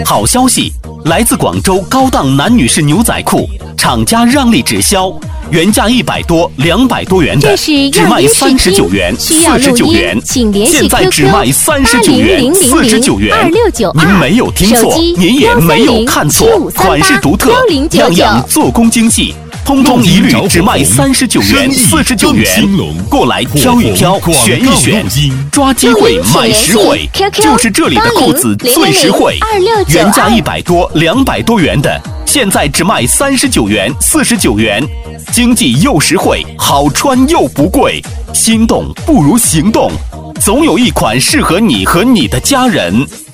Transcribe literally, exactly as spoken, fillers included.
好消息，来自广州高档男女士牛仔裤，厂家让利直销，原价一百多、两百多元的，只卖三十九元、四十九元，现在只卖三十九元、四十九元。您没有听错，您也没有看错，款式独特，样样做工精细。通通一律只卖三十九元、四十九元，过来挑一挑，选一选，抓机会买实惠，就是这里的裤子最实惠，原价一百多、两百多元的，现在只卖三十九元、四十九元，经济又实惠，好穿又不贵，心动不如行动，总有一款适合你和你的家人。